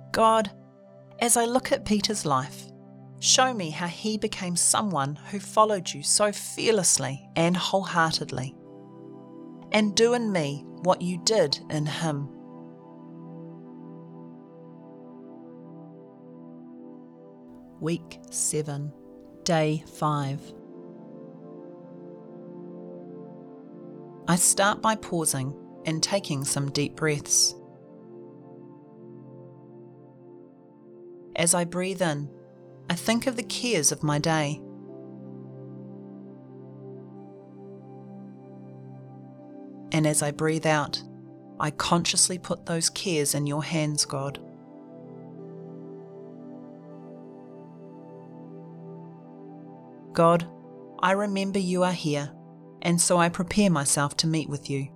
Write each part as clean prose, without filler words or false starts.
God, as I look at Peter's life, show me how he became someone who followed you so fearlessly and wholeheartedly, and do in me what you did in him. Week 7, Day 5. I start by pausing and taking some deep breaths. As I breathe in, I think of the cares of my day. And as I breathe out, I consciously put those cares in your hands, God. God, I remember you are here, and so I prepare myself to meet with you.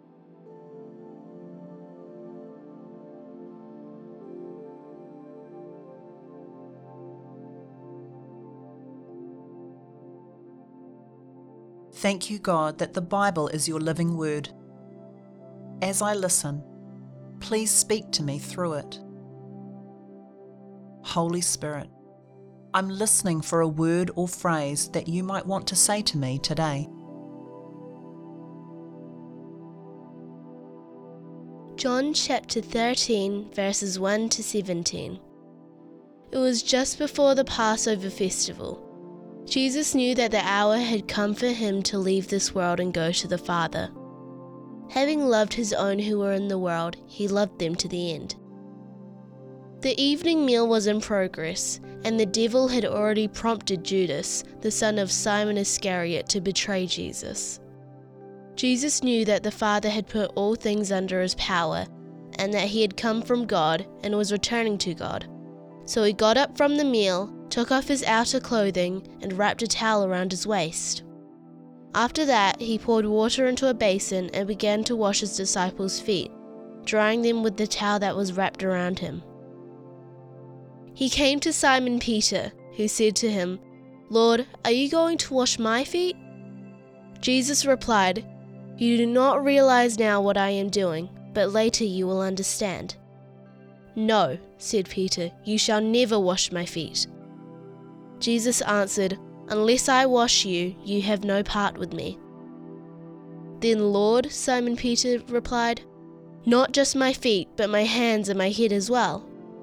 Thank you, God, that the Bible is your living word. As I listen, please speak to me through it. Holy Spirit, I'm listening for a word or phrase that you might want to say to me today. John chapter 13, verses 1 to 17. It was just before the Passover festival. Jesus knew that the hour had come for him to leave this world and go to the Father. Having loved his own who were in the world, he loved them to the end. The evening meal was in progress, and the devil had already prompted Judas, the son of Simon Iscariot, to betray Jesus. Jesus knew that the Father had put all things under his power, and that he had come from God and was returning to God. So he got up from the meal, took off his outer clothing, and wrapped a towel around his waist. After that, he poured water into a basin and began to wash his disciples' feet, drying them with the towel that was wrapped around him. He came to Simon Peter, who said to him, "Lord, are you going to wash my feet?" Jesus replied, "You do not realize now what I am doing, but later you will understand." "No," said Peter, "you shall never wash my feet." Jesus answered, "Unless I wash you, you have no part with me." "Then, Lord," Simon Peter replied, "not just my feet, but my hands and my head as well."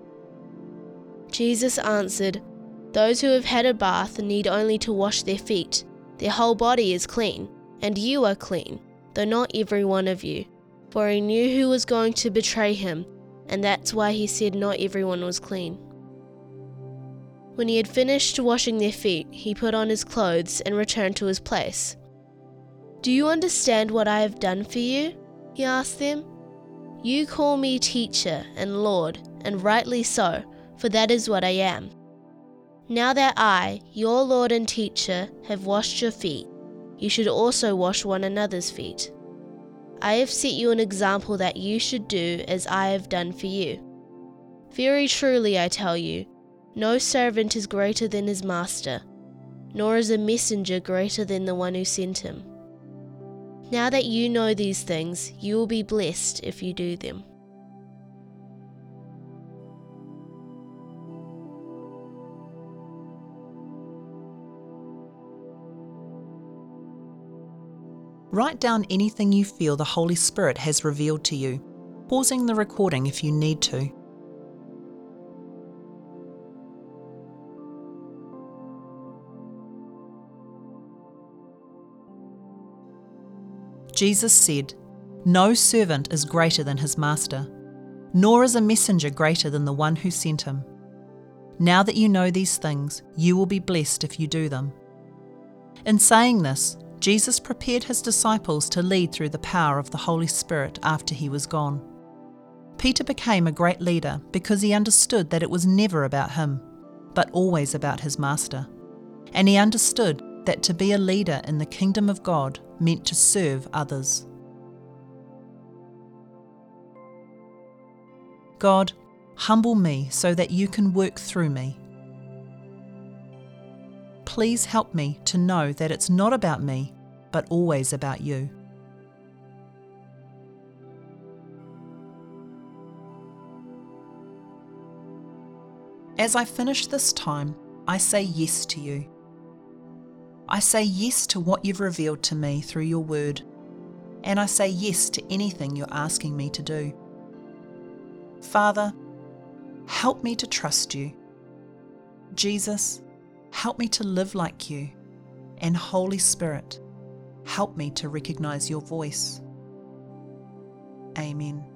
Jesus answered, "Those who have had a bath need only to wash their feet. Their whole body is clean, and you are clean, though not every one of you." For he knew who was going to betray him, and that's why he said not everyone was clean. When he had finished washing their feet, he put on his clothes and returned to his place. "Do you understand what I have done for you?" he asked them. "You call me teacher and Lord, and rightly so, for that is what I am. Now that I, your Lord and teacher, have washed your feet, you should also wash one another's feet. I have set you an example that you should do as I have done for you. Very truly I tell you, no servant is greater than his master, nor is a messenger greater than the one who sent him. Now that you know these things, you will be blessed if you do them." Write down anything you feel the Holy Spirit has revealed to you, pausing the recording if you need to. Jesus said, "No servant is greater than his master, nor is a messenger greater than the one who sent him. Now that you know these things, you will be blessed if you do them." In saying this, Jesus prepared his disciples to lead through the power of the Holy Spirit after he was gone. Peter became a great leader because he understood that it was never about him, but always about his master. And he understood that to be a leader in the kingdom of God meant to serve others. God, humble me so that you can work through me. Please help me to know that it's not about me, but always about you. As I finish this time, I say yes to you. I say yes to what you've revealed to me through your word, and I say yes to anything you're asking me to do. Father, help me to trust you. Jesus, help me to live like you. And Holy Spirit, help me to recognize your voice. Amen.